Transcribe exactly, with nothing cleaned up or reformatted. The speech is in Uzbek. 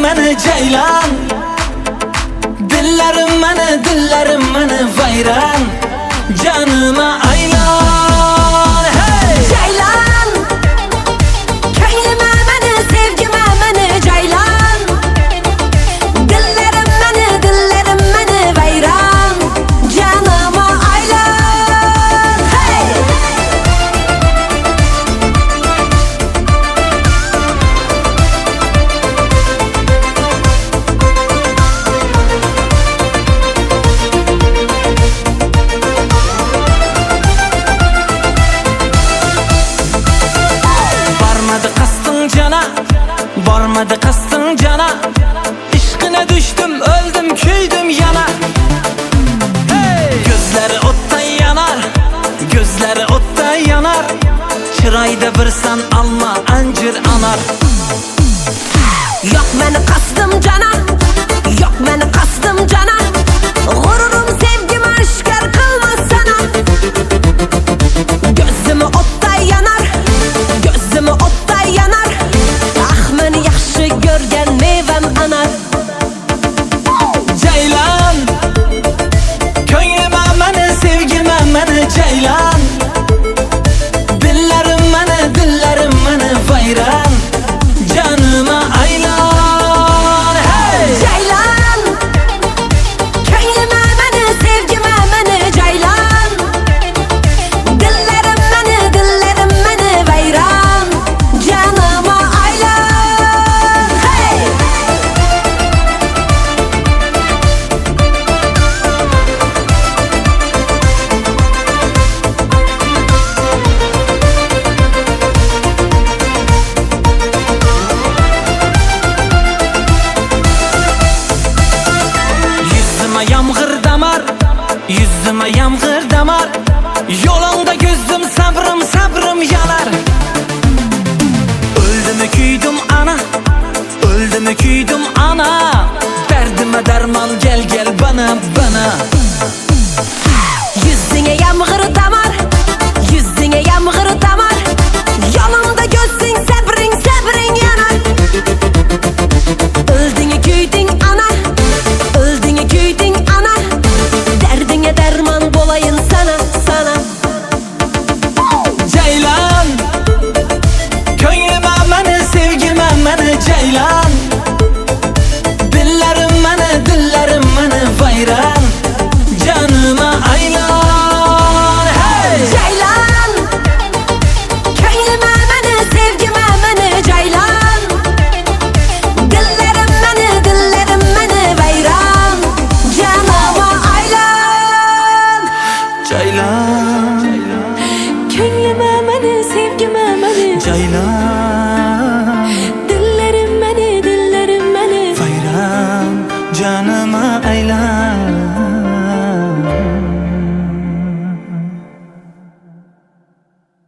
meni ceylan. Dillarim meni, dillarim meni vayron. Canıma aylan. Hey! Ceylan, ko'nglima meni, sevgima meni ceylan. Dillarim meni, dillarim meni vayron. Canıma aylan. Hey! Barmadı kastın cana, İşkine düştüm, öldüm, küydüm yana. Hey! Gözleri otta yanar, gözleri otta yanar. Çırayda bir san alma, ancır anar. Yok meni kastım cana, yok meni kastım cana. G'ururum sevgimi oshkor qilmas sana. Gözümü otta yanar, gözümü otta yanar. Meni yaxshi ko'rgan mevam anar. Ceylan, ko'nglima meni, sevgima meni ceylan. Dillarim meni, dillarim meni vayron. Canıma aylan. Hey! Ceylan, ko'nglima meni, sevgima meni ceylan. Dillarim meni, dillarim meni vayron. Canıma yağmur damar, yüzüme yağmur damar. Yolunda gözüm sabrım, sabrım yanar. Öldümü küydüm ana, öldümü küydüm ana. Derdime derman gel gel bana, bana. yüzüne yağmur damar, yüzüne yağmur damar. Yolunda gözün sabring, sabring yanar. Öldüğünü küydün ana, öldüğünü küydün ana. Derdine derman bolayın sana, sana. Ceylan, ko'nglima meni, sevgima meni ceylan. Dillarim meni, dillarim meni vayron. Canıma aylan. Hey! Ceylan, ko'nglima meni, sevgima meni ceylan. Dillarim meni, dillarim meni vayron. Canıma aylan. Ceylan.